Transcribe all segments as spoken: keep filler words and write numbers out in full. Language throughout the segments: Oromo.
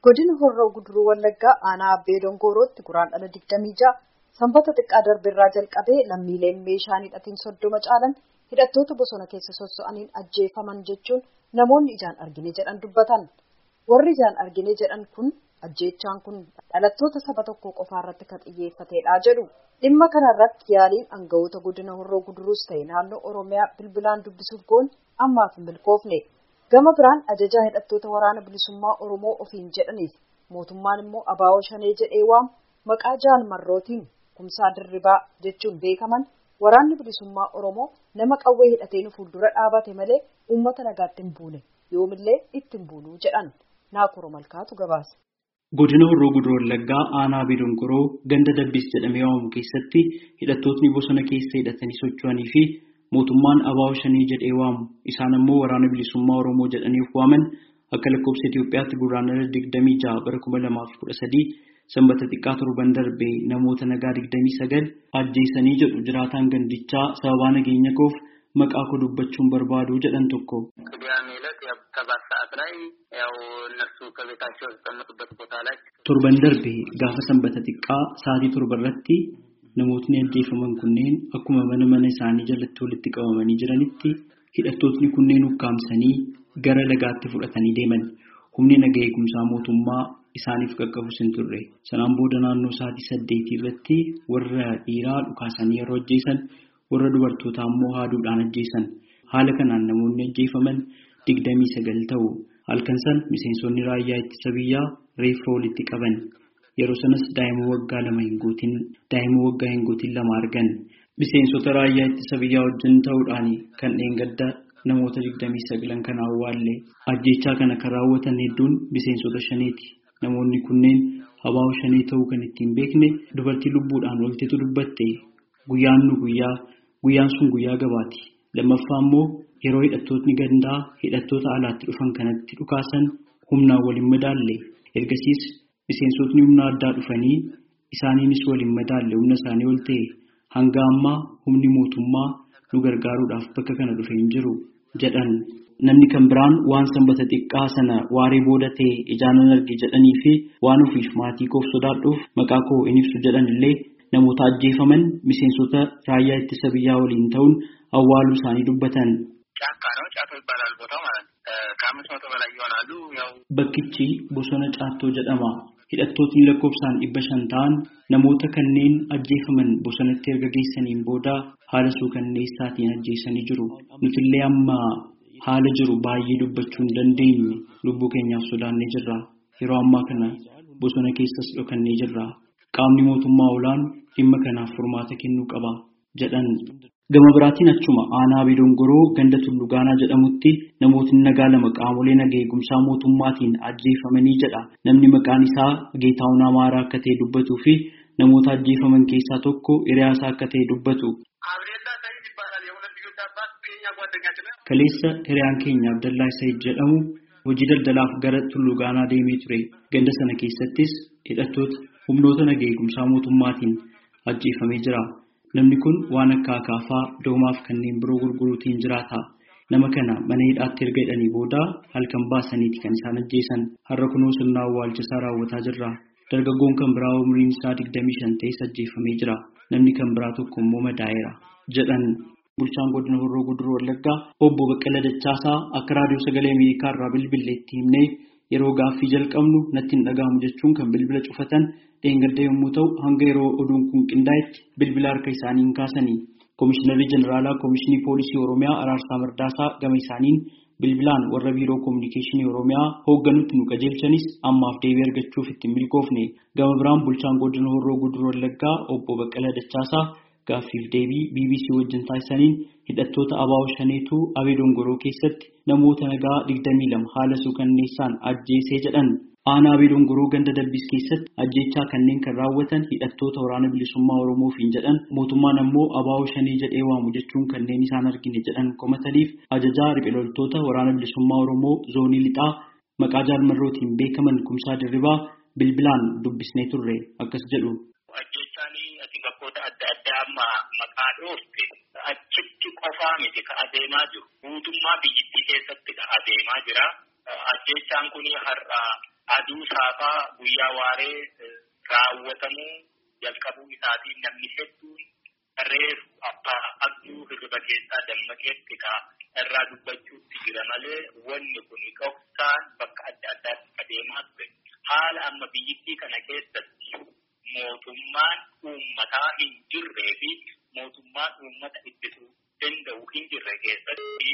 Godina Horroo Guduruu Wallaggaa aanaa Abbee Dongorootti guraandhala digdamii ja'a sanbata xiqqaa darbirraa jalqabee lammiileen meeshaan hidhatiin soddoma caalan hidhattoota bosona keessa sosso'aniin ajjeefaman jechuun namoonni ijaan argine jedhan dubbatan. Warri ijaan argine jedhan kun ajjeechaan kun dhalattoota saba tokko qofaarratti kan xiyyeeffatedha jedhu. Dhimma kanarratti yaaliin aangawoota godina Horroo Guduruus ta'e naannoo Oromiyaa bilbilaan dubbisuuf goon ammaaf hin milkoofne. Gama biraan ajajaa hidhattoota waraana bilisummaa Oromoo ofiin jedhaniif mootummaan immoo abaawoo shanee jedhee waamu maqaa jaal marrootiin kumsaa dirribaa jechuun beekaman waraanni bilisummaa Oromoo nama qawwee hidhateen fuuldura dhaabate malee uummata nagaatti hin buune yoomillee itti hin buunuu jedhan. Naakoro Malkaatu gabaase. Godina Horroo Guduruu Wallaggaa aanaa Abbee Dongoroo ganda Dabbis jedhamee waamamu keessatti hidhattootni bosona keessa hidhatanii socho'anii fi mootummaan abaawoo shanii jedhee waamu isaan ammoo waraana bilisummaa Oromoo jedhaniif waaman akka lakkoofsa Itoophiyaatti guraandhala digdamii ja'a bara kuma lamaaf kudha sadii sanbata xiqqaa torban darbee namoota nagaa digdamii sagal ajjeesanii jedhu jiraataan gandichaa sababaa nageenya koof maqaa koo dubbachuun barbaadu jedhan tokko. Torban darbee gaafa sanbata xiqqaa sa'aatii torba irratti namootni ajjeefaman kunneen akkuma mana mana isaanii jalatti walitti qabamanii jiranitti hidhattootni kunneen ukkaamsanii gara lagaatti fudhatanii deeman. Humni nagaa eegumsaa mootummaa isaaniif qaqqabus hin turre. Sanaan booda naannoo sa'aatii saddeetii irratti warra dhiiraa dhukaasanii yeroo ajjeesan warra dubartootaa immoo haaduudhaan ajjeesan. Haala kanaan namoonni ajjeefaman digdamii sagal ta'u. Halkan san miseensonni raayyaa ittisa biyyaa reeffa walitti qaban. Yeroo sanas daa'ima waggaa lama hin guutin daa'ima waggaa hin guutin lama argan. Miseensota raayyaa ittisa biyyaa wajjin ta'uudhaan kan dheengadda namoota digdamii sagalan kan awwaalle. Ajjeechaa kana kan raawwatan hedduun miseensota shaneeti. Namoonni kunneen abaawoo shanee ta'uu kan ittiin beekne dubartii lubbuudhaan oltetu dubbatte. Guyyaan nu guyyaa guyyaan sun guyyaa gabaati. Lammaffaa immoo yeroo hidhattootni gandaa hidhattoota alaatti dhufan kanatti dhukaasan humnaan waliin madaalle. Ergasiis miseensotni humna addaa dhufanii isaaniinis waliin madaalle humna isaanii ol ta'e hanga ammaa humni mootummaa nu gargaaruudhaaf bakka kana dhufee hin jiru jedhan. Namni kan biraan waan sanbata xiqqaa sana waaree booda ta'e ijaanan arge jedhanii fi waan ofiif maatii koof sodaadhuuf maqaa koo hin ibsu jedhan illee namoota ajjeefaman miseensota raayyaa ittisa biyyaa waliin ta'uun awwaaluu isaanii dubbatan. Bakkichi bosona Caattoo jedhama. Hidhattootni lakkoofsaan dhibba shan ta'an namoota kanneen ajjeefaman bosonatti erga geessaniin booda haala suukanneessaatiin ajjeesanii jiru. Nutillee amma haala jiru baay'ee dubbachuu hin dandeenye lubbuu keenyaaf sodaannee jirra. Yeroo ammaa kana bosona keessas dhokannee jirra. Qaamni mootummaa olaanu dhimma kanaaf furmaata kennuu qaba jedhan. Gama biraatiin achuma aanaa Abbee Dongoroo ganda Tulluu Gaanaa jedhamutti namootni nagaa lama qaamolee nagaa eegumsaa mootummaatiin ajjeefamanii jedha. Namni maqaan isaa Geetaawun Amaaraa akka ta'e dubbatuu fi namoota ajjeefaman keessaa tokko hiriyaasaa akka ta'e dubbatu. Kaleessa hiriyaan keenya Abdallaa Said jedhamu hojii daldalaaf gara Tulluu Gaanaa deemee ture. Ganda sana keessattis hidhattoota humnoota nagaa eegumsaa mootummaatiin ajjeefamee jira. Namni kun waan akka akaafaa doomaaf kanneen biroo gurguruutiin jiraata. Nama kana mana hidhaatti erga hidhanii booda halkan baasaniiti kan isaan ajjeesan. Har'a kunoo sirna awwaalchisaa raawwataa jirra. Dargaggoon kan biraa umriin isaa digdamii shan ta'es ajjeefamee jira. Namni kan biraa tokko immoo madaa'eera jedhan. Bulchaan godina Horroo Guduruu Wallaggaa obbo Baqqala Dachaasaa akka raadiyoo sagalee Ameerikaa irraa bilbileetti himnee yeroo gaaffii jalqabnu natti hin dhaga'amu jechuun kan bilbila cufatan dheengadda yommuu ta'u hanga yeroo oduun kun qindaa'etti bilbila harka isaaniin kaasanii. Komishinarri Jeneraalaa Komishinii Poolisii Oromiyaa Araarsaa Mardaasaa gama isaaniin bilbilaan warra biiroo kominikeeshinii Oromiyaa hoogganutti nu qajeelchanis ammaaf deebii argachuuf ittiin milkoofne. Gama biraan bulchaan godina Horroo Guduruu Wallaggaa obbo Baqqala Dachaasaa gaaffiif deebii B B C wajjin taasisaniin hidhattoota abaawoo shaneetu Abbee Dongoroo keessatti namoota nagaa digdamii lama haala suukanneessaan ajjeesee jedhan. Aanaa Abbee Dongoroo ganda Dabbis keessatti ajjeechaa kanneen kan raawwatan hidhattoota waraana bilisummaa Oromoofiin jedhan mootummaan ammoo abaawoo shanii jedhee waamu jechuun kanneen isaan argine jedhan komataniif ajajaa riphee loltoota waraana bilisummaa Oromoo zoonii lixaa maqaa jaalmarrootiin beekaman kumsaa dirribaa bilbilaan dubbisnee turre akkas jedhu. Achitti qofaa miti ka adeemaa jiru. Mootummaa biyyattii keessatti ka adeemaa jira. Ajjeechaan kun har'a aduu saafaa guyyaa waaree raawwatamuu jalqabuu isaatiin namni hedduun reefu abbaa abduu hirriba keessaa dammaqeetti irraa dubbachuutti jira malee wanni kun dhoksaan bakka adda addaatti adeemaa ture. Haala amma biyyittii kana keessatti mootummaan uummataa hin jirree fi mootummaan uummata ittisuu danda'u hin jirre keessatti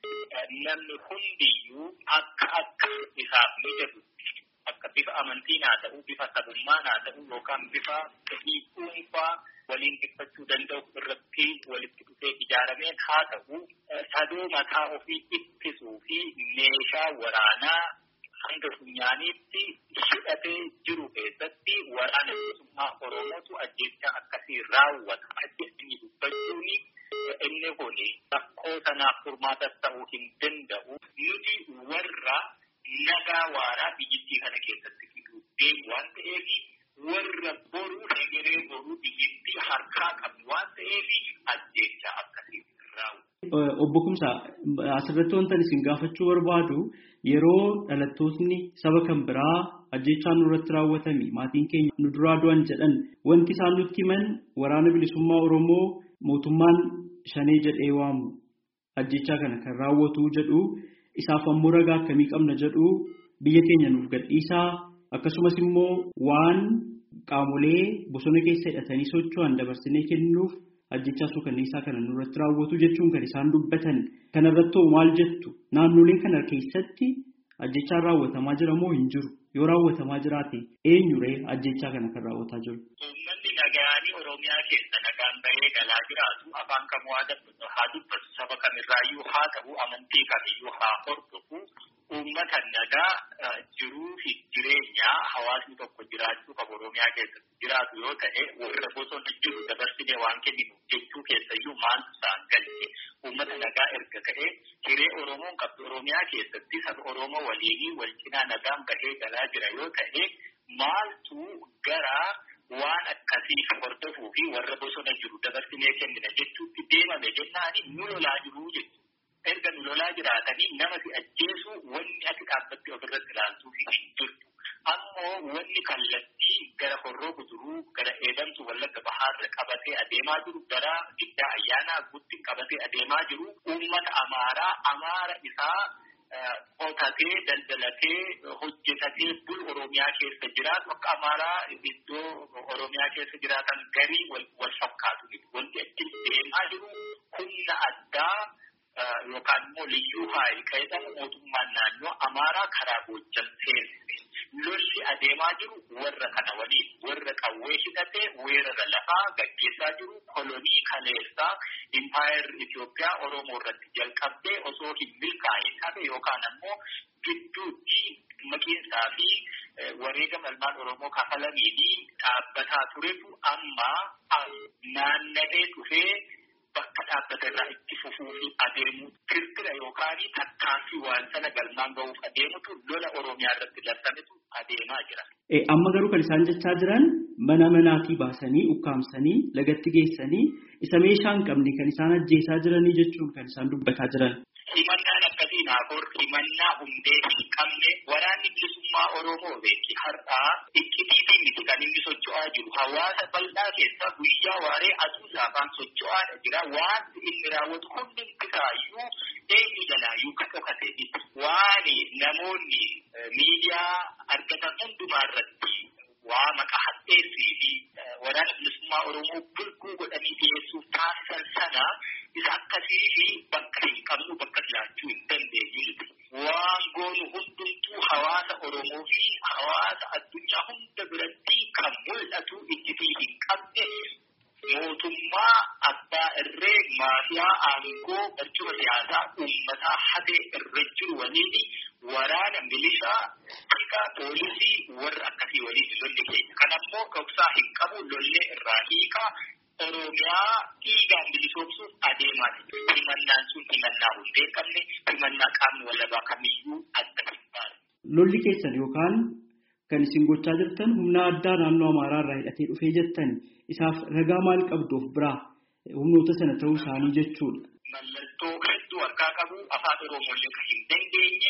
namni hundiyyuu akka akka isaaf mijatu akka bifa amantiin haa ta'u, bifa sabummaan haa ta'u yookaan bifa fedhii dhuunfaa waliin dhiphachuu danda'u irratti walitti dhufee ijaarameen haa ta'u, sadoo mataa ofii ittisuu fi meeshaa waraanaa hanga funyaaniitti hidhatee jiru keessatti waraana bilisummaa Oromootu ajjeechaa akkasii raawwata. Ajjeesni dubbachuun inni kun rakkoo sanaaf furmaatas ta'uu hin danda'u. Nuti warra nagaa waaraa biyyittii kana keessatti fiduu deemu waan ta'eef warra boruu hegeree boruu biyyittii harkaa qabu waan ta'eef ajjeechaa akkasii raawwata. Obbo Kumsaa asirratti wantan isin gaafachuu barbaadu yeroo dhalattootni saba kan biraa ajjeechaan nurratti raawwatame maatiin keenya nu duraa du'an jedhan wanti isaan nutti himan waraana bilisummaa Oromoo mootummaan shanee jedhee waamu ajjeechaa kana kan raawwatu jedhu isaaf ammoo ragaa akkamii qabna jedhu biyya keenya nuuf gadhiisaa akkasumas immoo waan qaamolee bosona keessa hidhatanii socho'an dabarsinee kennuuf ajjechaa suukanneessaa kana nurratti raawwatu jechuun kan isaan dubbatan kanarratti maal jettu naannoleen kana keessatti ajjechaan raawwatamaa jira moo hin jiru yoo raawwatamaa jiraate eenyuree ajjechaa kana kan raawwataa jiru. Uummanni nagaanii Oromiyaa keessa nagaan bahee galaa jiraatu afaan kamuu haa dubbatu saba kamirraayyuu haa ta'u amantii kamiyyuu haa hordofu uummata nagaa jiruu fi jireenyaa hawaasni tokko jiraachuu qabu Oromiyaa keessatti jiraatu yoo ta'e warra bosona jiru dabarsinee waan kenninu jechuu keessayyuu maaltu isaan galche uummata nagaa erga ta'e hiree Oromoon qabdu Oromiyaa keessatti saba Oromoo waliinii wal cinaa nagaan bahee galaa jira yoo ta'e maaltu gara waan akkasii hordofuu fi warra bosona jiru dabarsinee kennina jechuutti deemame jennaani nu lolaa jiruu jechuudha. Erga nu lolaa jiraatanii nama si ajjeesu wanni ati dhaabbatti ofirratti ilaaltuu fi hin jirtu. Ammoo wanni kallattii gara horroo guduruu gara eedamtu wallagga bahaarra qabatee adeemaa jiru gara giddaa ayyaanaa guutti qabatee adeemaa jiru uummata amaaraa amaara isaa qotatee daldalatee hojjetatee bul Oromiyaa keessa jiraatu akka amaaraa iddoo Oromiyaa keessa jiraatan garii wal fakkaatu wanti achi deemaa jiru humna addaa yookaan immoo liyyuu haayil qayyadamu mootummaan naannoo amaaraa karaa Goojjam seensise lolli adeemaa jiru warra kana waliin warra qawwee hidhatee weerara lafaa gaggeessaa jiru kolonii kaleessaa impaayar Itoophiyaa Oromoo irratti jalqabdee osoo hin milkaa'in hafe yookaan ammoo gidduutti maqiinsaa fi wareegama ilmaan Oromoo kafalamiini dhaabbataa turetu amma naanna'ee dhufee bakka dhaabbata irraa itti fufuu fi adeemu kirkira yookaan tattaaffii waan sana galmaan gahuuf adeemutu lola Oromiyaa irratti labsametu adeemaa jira. Amma garuu kan isaan jechaa jiran mana manaatii baasanii ukkaamsanii lagatti geessanii isa meeshaa hin qabne kan isaan ajjeesaa jiranii jechuun kan isaan dubbataa jiran. Himannaan akkasii naafur himannaa hundee hin qabne waraanni bilisummaa Oromoo beeki har'aa iccitii miti kan inni socho'aa jiru hawaasa bal'aa keessa guyyaa waaree aduu saafaan socho'aa jira wanti inni raawwatu hundi isaayyuu eenyu jalaayyuu kan dhokatee waan namoonni miidiyaa argatan hundumaa irratti waa maqaa hadheessii fi waraana bilisummaa Oromoo bulguu godhanii dhiyeessuuf taasisan sana isa akkasii fi bakka hin qabnu bakka jiraachuu hin dandeenye waan goonu hundumtuu hawaasa Oromoo fi hawaasa addunyaa hunda biratti kan mul'atu iccitii hin qabne mootummaa abbaa irree maafiyaa aangoo barcuma siyaasaa uummataa hatee irra jiru waliin waraana milishaa tika poolisii warra akkasii waliin lolli keenya kanammoo dhoksaa hin qabu lollee irraa hiikaa Oromiyaa dhiigaan bilisoomsuuf adeemaa jiru. Himannaan sun himannaa hundee hin qabne himannaa qaamni walabaa kamiyyuu adda hin baane. Lolli keessan yookaan kan isin gochaa jirtan humna addaa naannoo Amaaraa irraa hidhatee dhufee jettan isaaf ragaa maal qabduuf biraa humnoota sana ta'uu isaanii jechuudha. Mallattoo hedduu harkaa qabu afaan Oromoolee kan hin dandeenye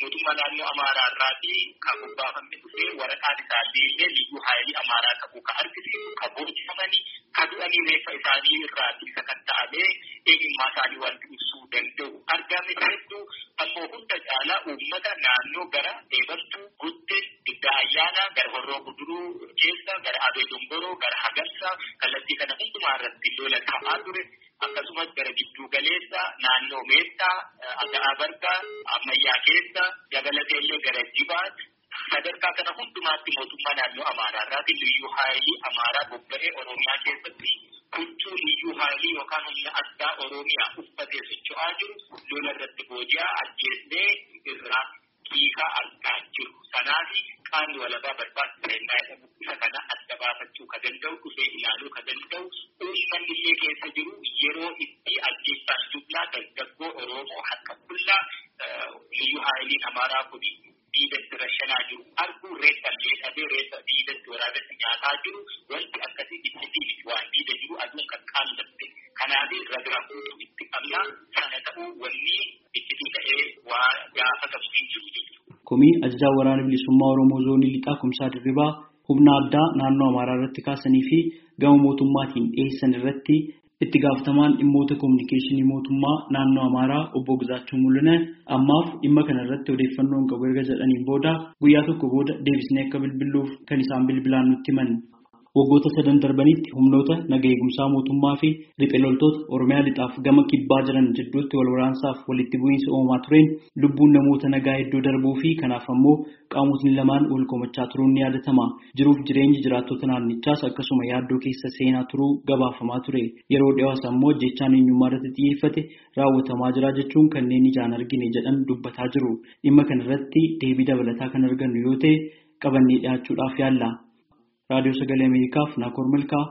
mootummaa naannoo Amaaraa irraatii kan bobbaafamee dhufee waraqaan isaallee illee liyyuu haayilii Amaaraa ta'uu kan argisiisu kan boojjifamanii kan du'anii reeffa isaanii irraatii isa kan ta'amee eenyummaa isaanii wanti ibsuu danda'u argame hedduu ammoo hunda caalaa uummata naannoo gara eebartuu guddee giddaa ayyaanaa gara horroo guduruu keessa gara abee dongoroo gara hagarsa kallattii kana hundumaa irratti lola ta'aa ture. Akkasumas gara gidduu galeessa naannoo meettaa aga'aa bargaa ammayyaa keessa dabalatee illee gara jibaat sadarkaa kana hundumaatti mootummaa naannoo Amaaraa irraatii liyyuu haayilii Amaaraa bobba'ee Oromiyaa keessatti huccuu liyyuu haayilii yookaan humna addaa Oromiyaa uffatee socho'aa jiru lola irratti booji'aa ajjeesnee irraa hiikaa argaa jiru. Sanaafi qaamni walabaa barbaachisaa jedhamu isa kana adda baafachuu kan danda'u dhufee ilaaluu kan danda'u uummanni illee keessa jiru yeroo itti ajjeesaan jublaa dargaggoo Oromoo harka qullaa liyyuu haayiliin Amaaraa kun diidatti rashanaa jiru arguu reeffa illee dhabee reeffa diidatti waraabatti nyaataa jiru wanti akkasii ibsitii miti waan diida jiru aduun kan qaallatte kanaaf ragaa guutuu itti qabnaa sana ta'uu wanni ibsitii ta'ee waa gaafatamu hin jiru jechuudha. Komii ajajaa waraana bilisummaa Oromoo zoonii lixaa Kumsaa Dirribaa humna addaa naannoo Amaaraa irratti kaasanii fi gama mootummaatiin dhiyeessan irratti itti gaafatamaan dhimmoota kominikeeshinii mootummaa naannoo Amaaraa obbo Gizaachuu Mul'ina ammaaf dhimma kana irratti odeeffannoon qabu erga jedhaniin booda guyyaa tokko booda deebisnee akka bilbiluuf kan isaan bilbilaan nutti himan. Waggoota sadan darbanitti humnoota naga eegumsaa mootummaa fi riphee loltoota Oromiyaa lixaaf gama kibbaa jiran jidduutti wal waraansaaf walitti bu'iinsa uumamaa tureen lubbuun namoota nagaa hedduu darbuu fi kanaaf ammoo qaamotni lamaan wal komachaa turuun ni yaadatama. Jiruuf jireenyi jiraattota naannichaas akkasuma yaaddoo keessa seenaa turuu gabaafamaa ture. Yeroo dhiyaas ammoo jechaan eenyummaa irratti xiyyeeffate raawwatamaa jira jechuun kanneen ijaan argine jedhan dubbataa jiru. Dhimma kanarratti deebii dabalataa kan argannu yoo ta'e qabannee dhiyaachuudhaaf yaalla. Radio Sagalee Ameerikaaf Naakoor Milkaa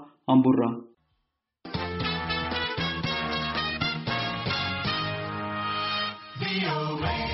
Amburraa.